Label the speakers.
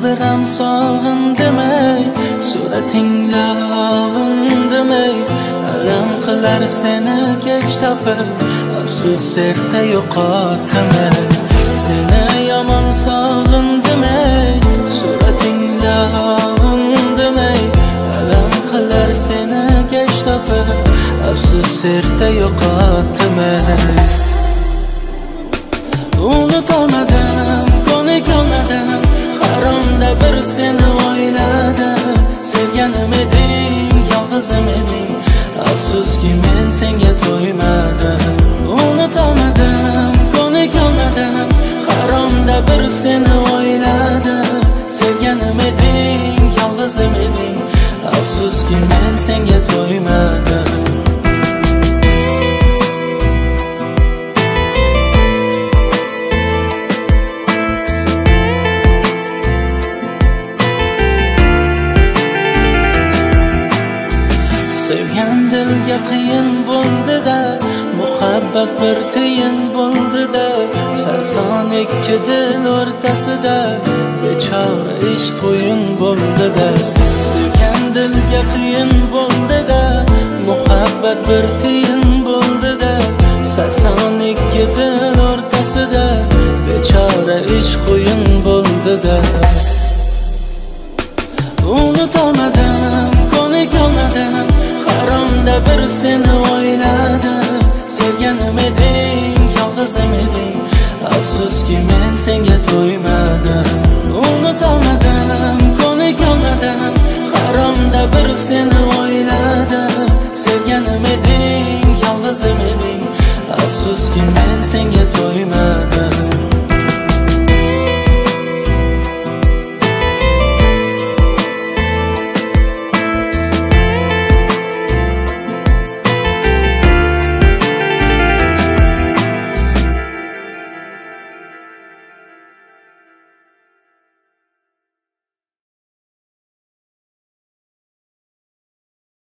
Speaker 1: biram sog'indimay, suratingla ovundimay, alam qilar seni kech topib, afsus erta yo'qotdimay. Seni yomon sog'indimay, suratingla ovundimay, alam qilar seni kech topib, afsus erta yo'qotdimay. Unutolmadim, ko'nikolmadim, haromda bir seni o'yladim. Sevganim eding, yolg'izim eding, afsuski men senga to'ymadim. Unutolmadim, ko'nikolmadim, haromda bir seni o'yladim. Sevganim eding, yolg'izim eding, afsuski men senga to'ymadim. Sevgan dilga qiyin bo'ldi-da, muhabbat bir tiyin bo'ldi-da, sarson ikki dil o'rtasida bechora ishq o'yin bo'ldi-da. Sevgan dilga qiyin bo'ldi-da, muhabbat bir tiyin bo'ldi-da, sarson ikki dil o'rtasida bechora ishq o'yin bo'ldi-da. Unutolmadim, ko'nikolmadim, haromda bir seni o'yladim. Sevganim eding, yolg'izim eding, afsuski men senga to'ymadim. Unutolmadim, ko'nikolmadim, haromda bir seni o'yladim. Sevganim eding, yolg'izim eding, afsuski men senga to'ymadim.